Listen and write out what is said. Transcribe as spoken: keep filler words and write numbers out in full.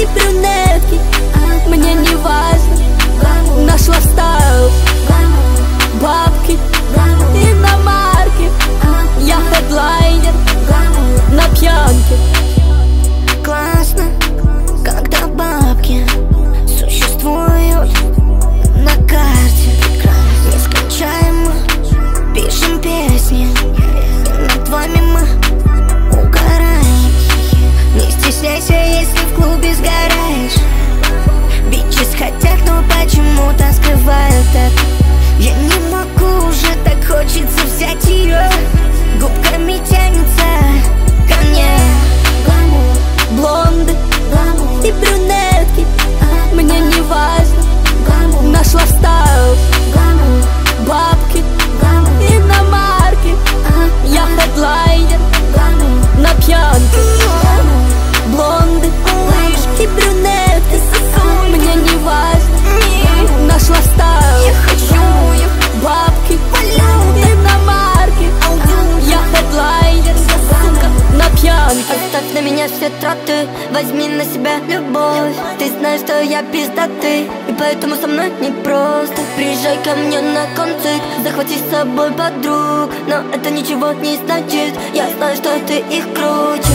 брюнетки, мне не важно. Нашла стайл, бабки, иномарки. Я хедлайнер на пьянке. Классно, когда бабки существуют на карте. Нескончаемо пишем песни, и над вами мы угораем. Не стесняйся, если в клубе сгораешь. Бичес хотят, но почему-то скрывают это. Я не могу уже, так хочется взять ее. Губками тянется ко мне. Блонды и брюнетки, мне не важно. Нашла стайл, бабки, иномарки. Я хедлайнер на пьянке. Блонды и брюнетки, мне не важно. Нашла стайл, бабки, иномарки. Я хедлайнер на пьянке. Оставь на меня все траты, возьми на себя любовь. Ты знаешь, что я пиздатый, и поэтому со мной непросто. Приезжай ко мне на концерт, захвати с собой подруг. Но это ничего не значит, я знаю, что ты их круче.